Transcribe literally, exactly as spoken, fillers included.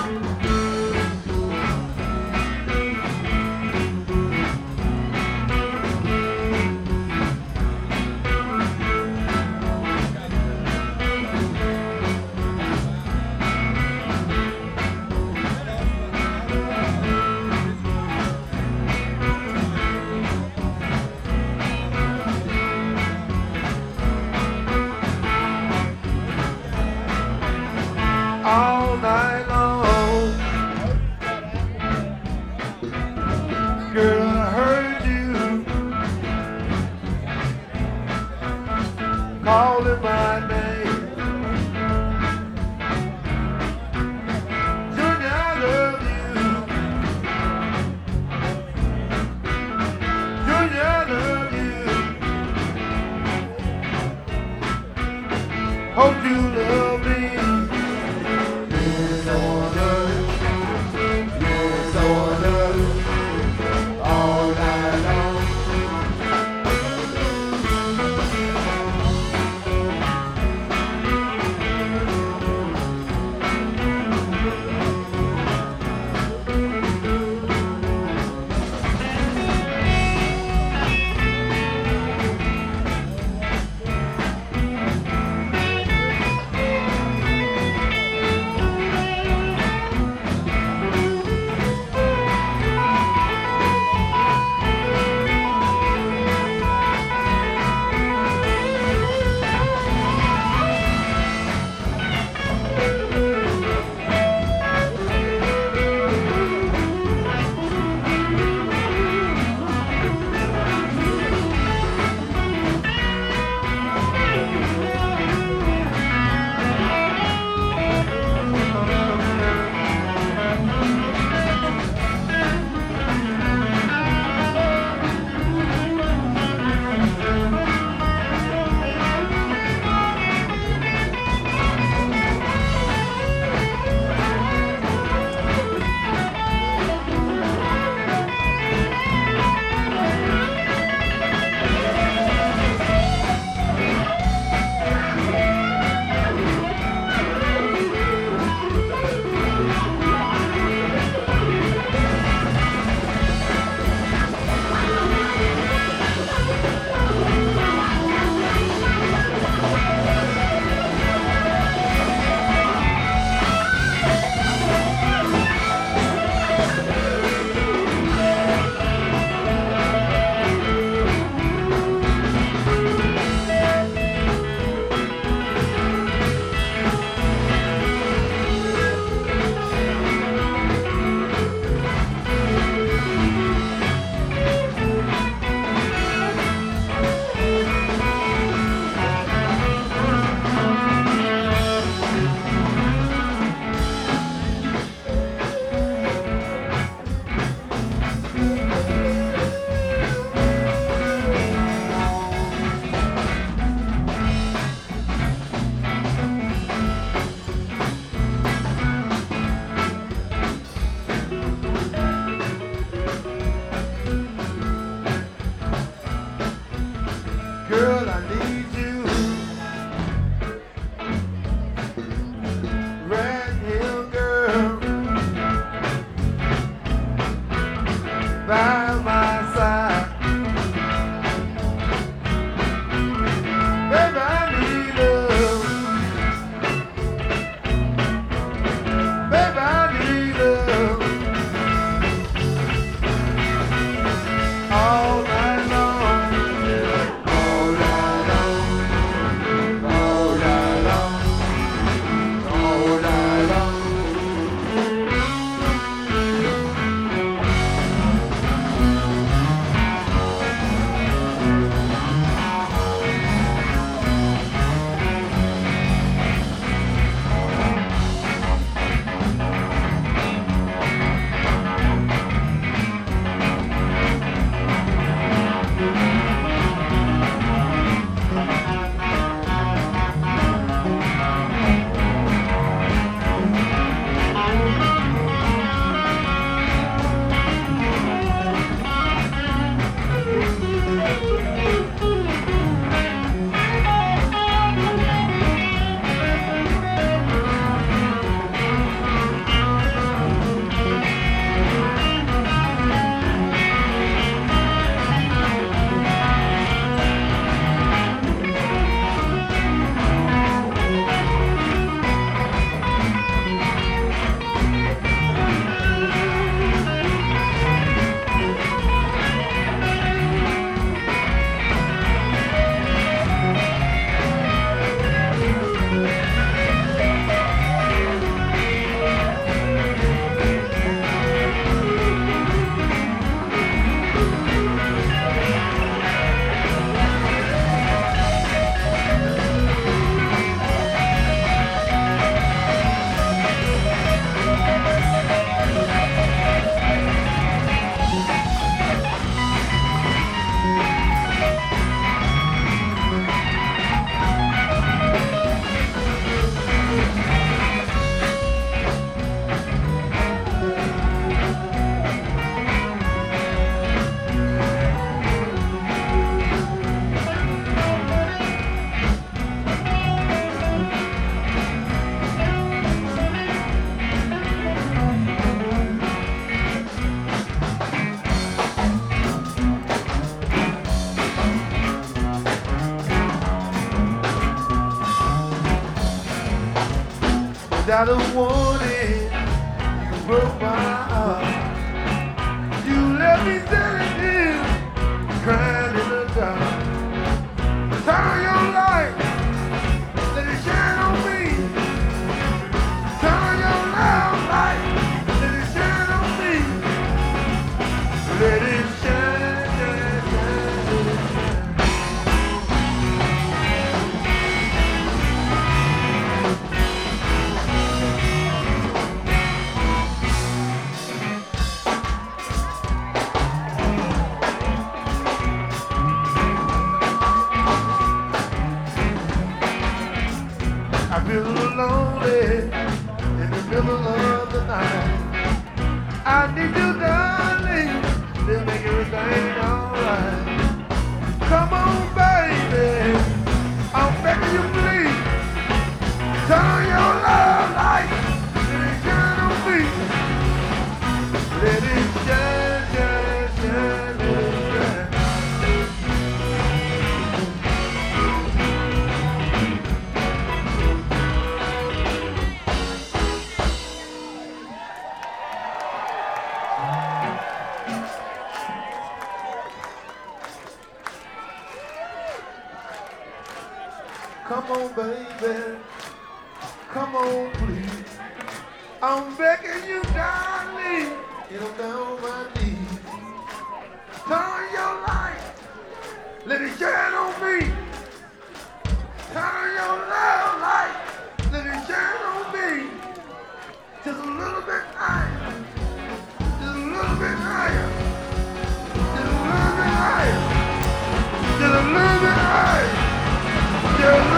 All night long, girl, I heard you calling my name. Junior, I love you. Junior, I love you. Hope you love me. without a warning. You broke my heart. You left me standing here, crying in the dark. Turn on your light, let it shine on me. Turn on your loud light, let it shine on me. Let it shine, shine, shine, let it shine. I feel lonely in the middle of the night. I need you, darling, to make everything alright. Come on, baby, I'm begging you, please. Turn on your love light, let it shine on me. Let it shine, shine, shine, let it shine. Come on, baby. Come on, please. I'm begging you, darling. Get on down on my knees. Turn on your light. Let it shine on me. Turn on your loud light. Let it shine on me. Just a little bit higher. Just a little bit higher. Just a little bit higher. Just a little bit higher. Just a little